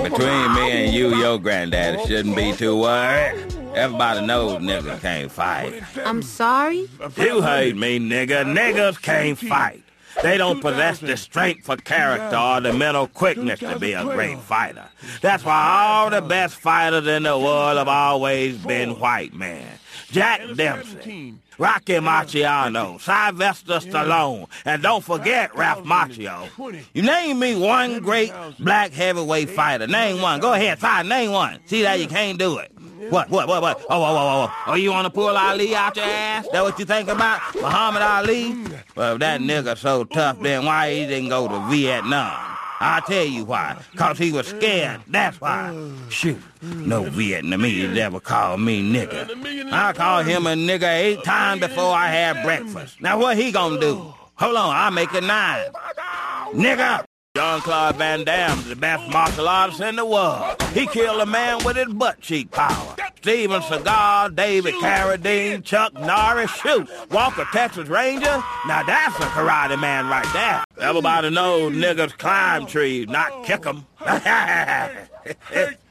Between me and you, your granddaddy shouldn't be too worried. Everybody knows niggas can't fight. I'm sorry? You heard me, nigga. Niggas can't fight. They don't possess the strength for character or the mental quickness to be a great fighter. That's why all the best fighters in the world have always been white men. Jack Dempsey, Rocky Marciano, Sylvester Stallone, and don't forget Ralph Macchio. You name me one great black heavyweight fighter. Name one. Go ahead, name one. See that you can't do it. What? Oh, you want to pull Ali out your ass? That what you think about? Muhammad Ali? Well, if that nigga so tough, then why he didn't go to Vietnam? I'll tell you why. 'Cause he was scared, that's why. Shoot, no Vietnamese ever called me nigga. I called him a nigga 8 times before I had breakfast. Now what he gonna do? Hold on, I'll make it 9. Nigga! Jean-Claude Van Damme's the best martial artist in the world. He killed a man with his butt cheek power. Steven Seagal, David Carradine, Chuck Norris, shoot. Walker, Texas Ranger? Now that's a karate man right there. Everybody knows niggas climb trees, not kick 'em.